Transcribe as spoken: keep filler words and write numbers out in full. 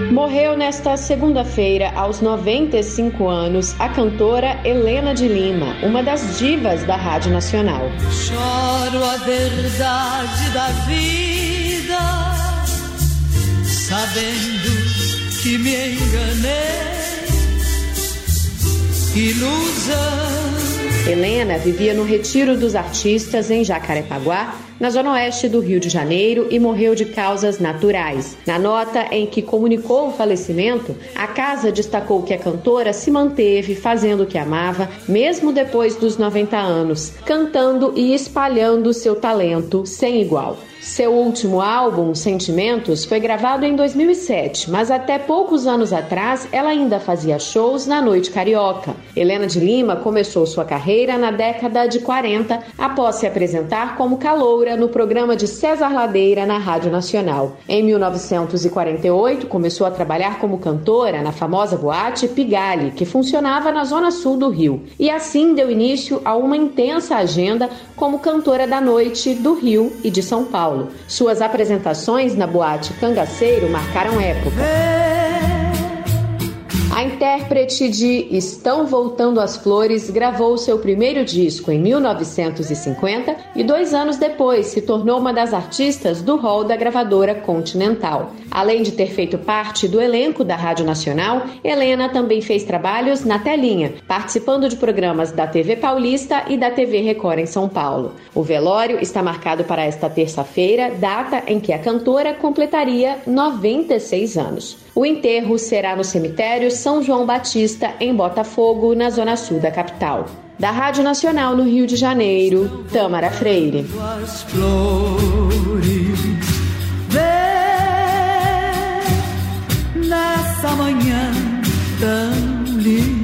Morreu nesta segunda-feira, aos noventa e cinco anos, a cantora Helena de Lima, uma das divas da Rádio Nacional. Choro a verdade da vida, sabendo que me enganei. Ilusão. Helena vivia no Retiro dos Artistas, em Jacarepaguá, na zona oeste do Rio de Janeiro, e morreu de causas naturais. Na nota em que comunicou o falecimento, a casa destacou que a cantora se manteve fazendo o que amava, mesmo depois dos noventa anos, cantando e espalhando seu talento sem igual. Seu último álbum, Sentimentos, foi gravado em dois mil e sete, mas até poucos anos atrás ela ainda fazia shows na Noite Carioca. Helena de Lima começou sua carreira na década de quarenta, após se apresentar como caloura no programa de César Ladeira na Rádio Nacional. Em mil novecentos e quarenta e oito, começou a trabalhar como cantora na famosa boate Pigalle, que funcionava na zona sul do Rio. E assim deu início a uma intensa agenda como cantora da noite do Rio e de São Paulo. Suas apresentações na boate Cangaceiro marcaram época. A intérprete de Estão Voltando as Flores gravou seu primeiro disco em mil novecentos e cinquenta e dois anos depois se tornou uma das artistas do hall da gravadora Continental. Além de ter feito parte do elenco da Rádio Nacional, Helena também fez trabalhos na telinha, participando de programas da T V Paulista e da T V Record em São Paulo. O velório está marcado para esta terça-feira, data em que a cantora completaria noventa e seis anos. O enterro será no cemitério São João Batista, em Botafogo, na zona sul da capital. Da Rádio Nacional no Rio de Janeiro, Tâmara Freire. As flores, vê nessa manhã tão linda.